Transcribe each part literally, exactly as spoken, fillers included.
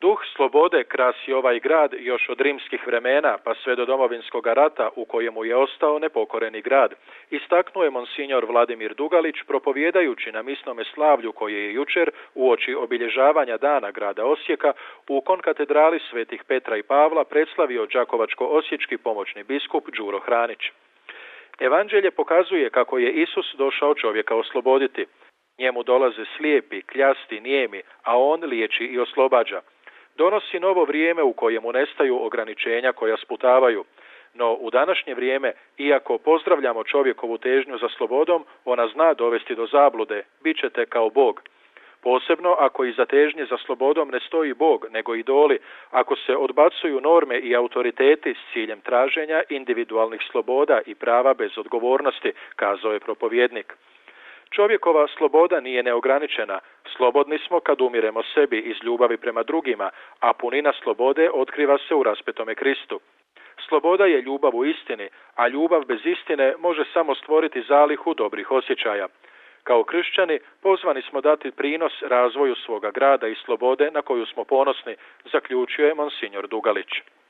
Duh slobode krasi ovaj grad još od rimskih vremena pa sve do Domovinskog rata u kojemu je ostao nepokoreni grad, istaknuo je monsinjor Vladimir Dugalić propovijedajući na misnome slavlju koje je jučer uoči obilježavanja dana grada Osijeka u konkatedrali svetih Petra i Pavla predslavio đakovačko-osječki pomoćni biskup Đuro Hranić. Evanđelje pokazuje kako je Isus došao čovjeka osloboditi. Njemu dolaze slijepi, kljasti, nijemi, a on liječi i oslobađa. Donosi novo vrijeme u kojemu nestaju ograničenja koja sputavaju. No u današnje vrijeme, iako pozdravljamo čovjekovu težnju za slobodom, ona zna dovesti do zablude, bit ćete kao Bog. Posebno ako iza težnje za slobodom ne stoji Bog, nego idoli, ako se odbacuju norme i autoriteti s ciljem traženja individualnih sloboda i prava bez odgovornosti, kazao je propovjednik. Čovjekova sloboda nije neograničena. Slobodni smo kad umiremo sebi iz ljubavi prema drugima, a punina slobode otkriva se u raspetome Kristu. Sloboda je ljubav u istini, a ljubav bez istine može samo stvoriti zalihu dobrih osjećaja. Kao kršćani pozvani smo dati prinos razvoju svoga grada i slobode na koju smo ponosni, zaključio je monsinjor Dugalić.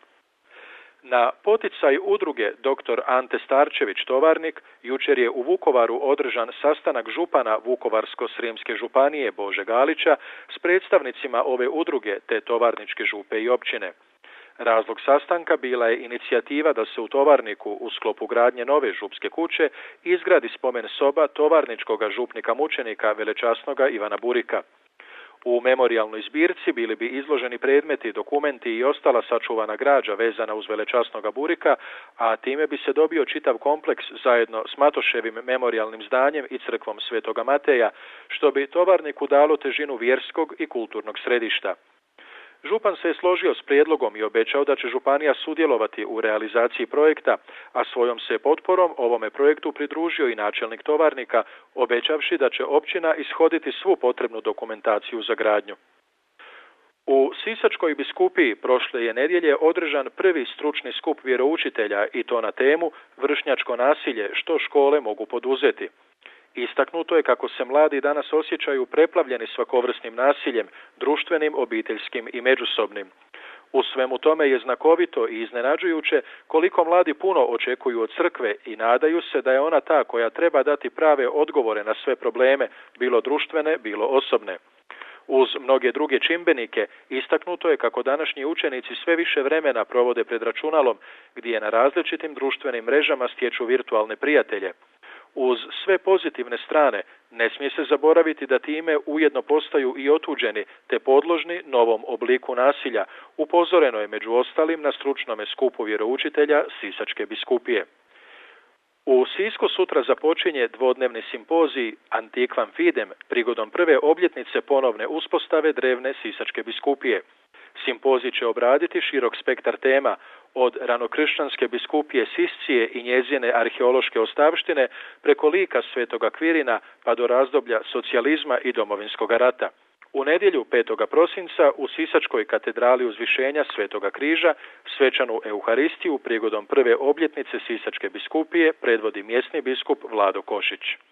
Na poticaj udruge doktor Ante Starčević Tovarnik jučer je u Vukovaru održan sastanak župana Vukovarsko-srijemske županije Bože Galića s predstavnicima ove udruge te Tovarničke župe i općine. Razlog sastanka bila je inicijativa da se u Tovarniku u sklopu gradnje nove župske kuće izgradi spomen soba tovarničkoga župnika mučenika velečasnoga Ivana Burika. U memorijalnoj zbirci bili bi izloženi predmeti, dokumenti i ostala sačuvana građa vezana uz velečasnoga Burika, a time bi se dobio čitav kompleks zajedno s Matoševim memorijalnim zdanjem i crkvom Svetoga Mateja, što bi Tovarniku dalo težinu vjerskog i kulturnog središta. Župan se je složio s prijedlogom i obećao da će županija sudjelovati u realizaciji projekta, a svojom se potporom ovome projektu pridružio i načelnik Tovarnika, obećavši da će općina ishoditi svu potrebnu dokumentaciju za gradnju. U Sisačkoj biskupiji prošle je nedjelje održan prvi stručni skup vjeroučitelja i to na temu vršnjačko nasilje, što škole mogu poduzeti. Istaknuto je kako se mladi danas osjećaju preplavljeni svakovrsnim nasiljem, društvenim, obiteljskim i međusobnim. U svemu tome je znakovito i iznenađujuće koliko mladi puno očekuju od crkve i nadaju se da je ona ta koja treba dati prave odgovore na sve probleme, bilo društvene, bilo osobne. Uz mnoge druge čimbenike istaknuto je kako današnji učenici sve više vremena provode pred računalom, gdje na različitim društvenim mrežama stječu virtualne prijatelje. Uz sve pozitivne strane, ne smije se zaboraviti da time ujedno postaju i otuđeni te podložni novom obliku nasilja, upozoreno je među ostalim na stručnome skupu vjeroučitelja Sisačke biskupije. U Sisku sutra započinje dvodnevni simpozij Antiquam Fidem prigodom prve obljetnice ponovne uspostave drevne Sisačke biskupije. Simpozij će obraditi širok spektar tema, od ranokršćanske biskupije Siscije i njezine arheološke ostavštine preko lika Svetoga Kvirina pa do razdoblja socijalizma i Domovinskog rata. U nedjelju petog prosinca u Sisačkoj katedrali Uzvišenja Svetoga Križa svečanu Euharistiju prigodom prve obljetnice Sisačke biskupije predvodi mjesni biskup Vlado Košić.